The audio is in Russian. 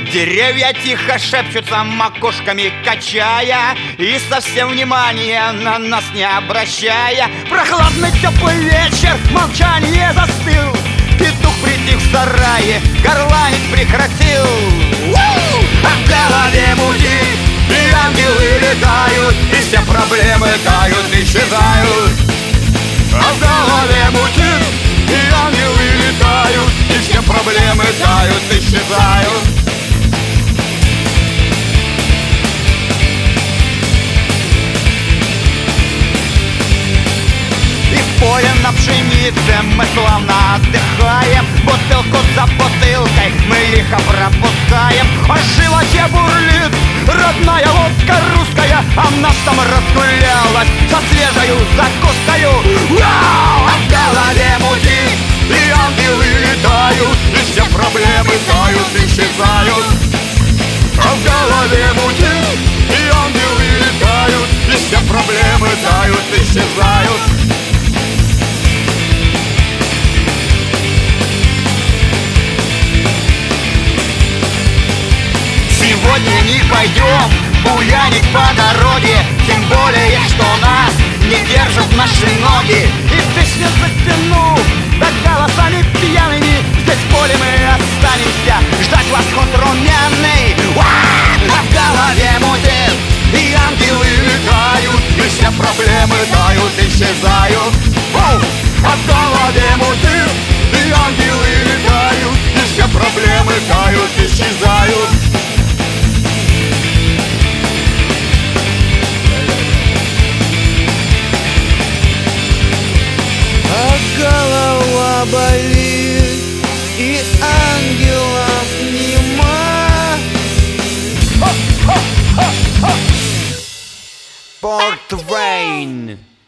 Деревья тихо шепчутся, макушками качая, и совсем внимания на нас не обращая. Прохладный теплый вечер, молчание застыл. Петух притих в сарае, горланить прекратил. А в голове мутит, и ангелы летают, и все проблемы тают, исчезают. А в голове мутит, и ангелы летают, и все проблемы тают, исчезают. Поле на пшенице мы славно отдыхаем. Бутылку за бутылкой мы лихо пропускаем. А в животе бурлит родная водка русская, а в нас там разгулялась со свежою закускою. А в голове мутит, и ангелы летают, и все проблемы тают, исчезают. А в голове мутит, и ангелы летают, и все проблемы тают, исчезают. Сегодня не пойдем буянить по дороге, тем более, что нас не держат наши ноги. И песню затяну, да голосами пьяными, здесь в поле мы останемся, ждать восход румяный. А в голове мутит, и ангелы летают, и все проблемы тают, исчезают. А в голове мутит, и ангелы летают, и все проблемы тают, исчезают. Голова болит, и ангелов нема. Порт Вейн.